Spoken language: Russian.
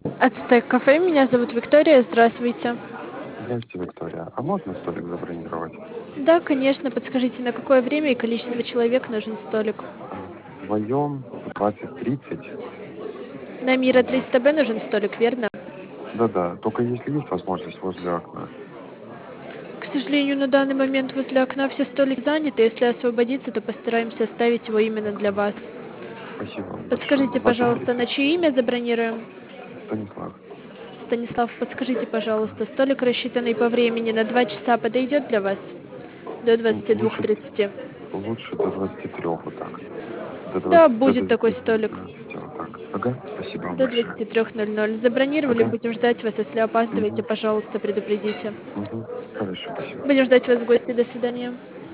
Ацтек кафе, меня зовут Виктория, здравствуйте. Здравствуйте, Виктория. А можно столик забронировать? Да, конечно, подскажите, на какое время и количество человек нужен столик? Вдвоем в 20:30. На Мира Вот. 300Б нужен столик, верно? Да-да, только если есть возможность возле окна. К сожалению, на данный момент возле окна все столики заняты. Если освободится, то постараемся оставить его именно для вас. Спасибо вам большое. Подскажите, пожалуйста, на 20:30. чье имя забронируем? Станислав. Станислав, подскажите, пожалуйста, столик, рассчитанный по времени на 2 часа, подойдет для вас? До Лучше, 22:30. лучше до 23 вот так. До Да, 20, до будет такой столик. 19 вот так. Ага, спасибо вам До большое. 23:00. Забронировали, Ага. будем ждать вас. Если опаздываете, Угу. пожалуйста, предупредите. Угу. Хорошо, спасибо. Будем ждать вас в гости. До свидания.